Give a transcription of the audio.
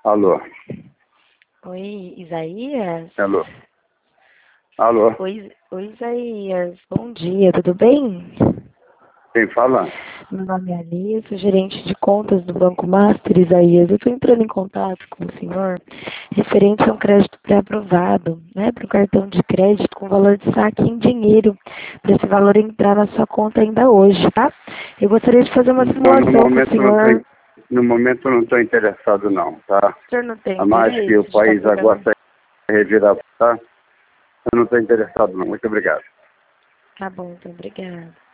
Alô? Oi, Isaías? Alô? Alô? Oi, Isaías. Bom dia, tudo bem? Quem fala? Meu nome é Alice, sou gerente de contas do Banco Master, Isaías. Eu estou entrando em contato com o senhor referente a um crédito pré-aprovado, né, para um cartão de crédito com valor de saque em dinheiro, para esse valor entrar na sua conta ainda hoje, tá? Eu gostaria de fazer uma Não, simulação para o senhor. no momento eu não estou interessado não, tá? O senhor não tem A mais que o interesse de estar país agora pegando? está revirar, tá? Eu não estou interessado não. Muito obrigado. Tá bom, então, obrigada.